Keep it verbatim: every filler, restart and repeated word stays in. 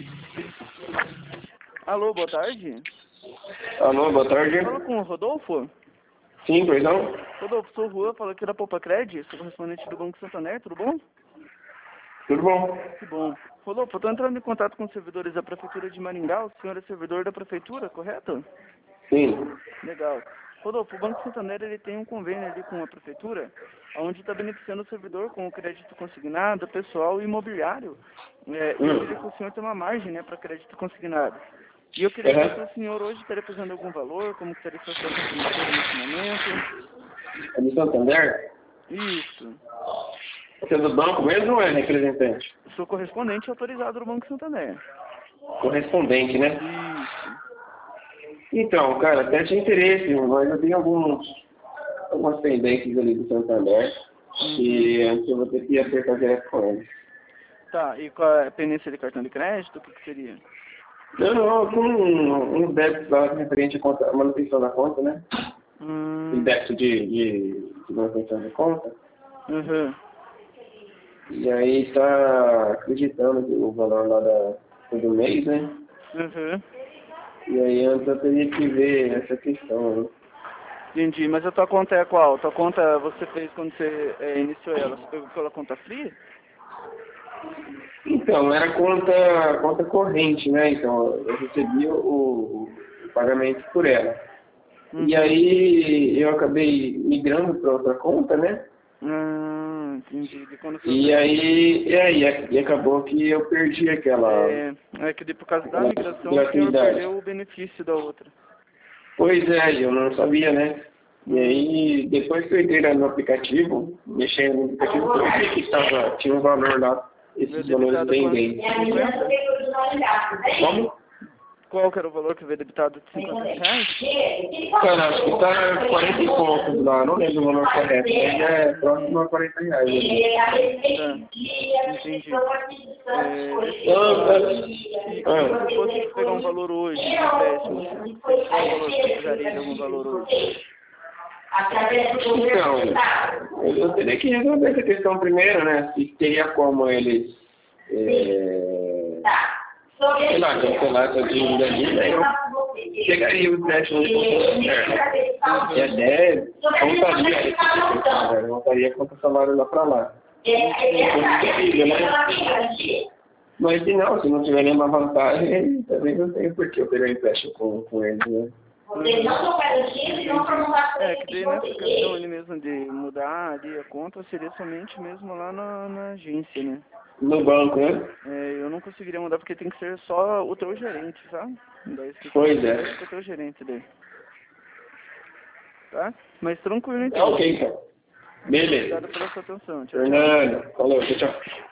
Alô, boa tarde. Alô, boa tarde. Fala com o Rodolfo? Sim, perdão? Rodolfo, sou o Juan, falo aqui da Popacred, sou correspondente do Banco Santander, tudo bom? Tudo bom? Que bom. Rodolfo, eu tô entrando em contato com os servidores da Prefeitura de Maringá, o senhor é servidor da Prefeitura, correto? Sim. Legal. Rodolfo, o Banco Santander ele tem um convênio ali com a Prefeitura, onde está beneficiando o servidor com o crédito consignado, pessoal e imobiliário. É, e eu queria que o senhor tenha uma margem, né, para crédito consignado. E eu queria Uhum. saber se o senhor hoje estaria fazendo algum valor, como que estaria sua situação financeira nesse momento. É do Santander? Isso. Você é do banco mesmo ou é representante? Sou correspondente autorizado do Banco Santander. Correspondente, né? Isso. Então, cara, até tinha interesse, mas eu tenho alguns, algumas pendências ali do Santander Uhum. que antes eu vou ter que acertar direto com eles. Tá, e qual é a pendência de cartão de crédito? O que, que seria? Não, não, com uns débitos lá referente à conta, à manutenção da conta, né? Hum. Tem débito de, de, de manutenção da conta. Uhum. E aí tá acreditando que o valor lá da, do mês, né? Uhum. E aí antes eu teria que ver essa questão, né? Entendi, mas a tua conta é qual? Tua conta você fez quando você é, iniciou ela? Você pegou pela conta Free? Então, era conta, conta corrente, né? Então, eu recebia o, o pagamento por ela. Uhum. E aí eu acabei migrando para outra conta, né? Ah, entendi. De quando você E aí, e aí e acabou que eu perdi aquela, É, é que de- por causa da aquela migração o senhor gratuidade. perdeu o benefício da outra. Pois é, eu não sabia, né? E Hum. aí, depois que eu entrei lá no aplicativo, mexendo no aplicativo, eu vi que tava, tinha um valor lá, esses Veio valores debitado quanto? pendentes. cinquenta? Como? Qual que era o valor que veio debitado de cinquenta reais? Cara, acho que tá quarenta e poucos lá, não lembro o valor correto, mas é próximo a quarenta reais. Tá. Entendi. É, deixa eu Ah, falar. ah, E ah. se fosse pegar um valor hoje, de empréstimo, qual o valor que você precisaria de algum valor hoje? Então, eu teria que resolver essa questão primeiro, né? Se teria como eles, é, sei lá, cancelar essa dívida ali, né? Eu pegaria o empréstimo de conta, e até voltaria esse empréstimo, né? Voltaria contra o salário lá pra lá. Possível, né? Mas se não, se não tiver nenhuma vantagem, também não tem por que eu pegar empréstimo com, com eles, né? Uhum. É, que daí nessa questão ali mesmo de mudar ali a conta seria somente mesmo lá na, na agência, né? No banco, né? É, eu não conseguiria mudar porque tem que ser só o teu gerente, sabe? Daí você Pois é. com o teu gerente daí. Tá? Mas tranquilo Tá então. ok, então. Beleza. Obrigado pela sua atenção. Tchau, tchau. Fernando, falou, tchau, tchau.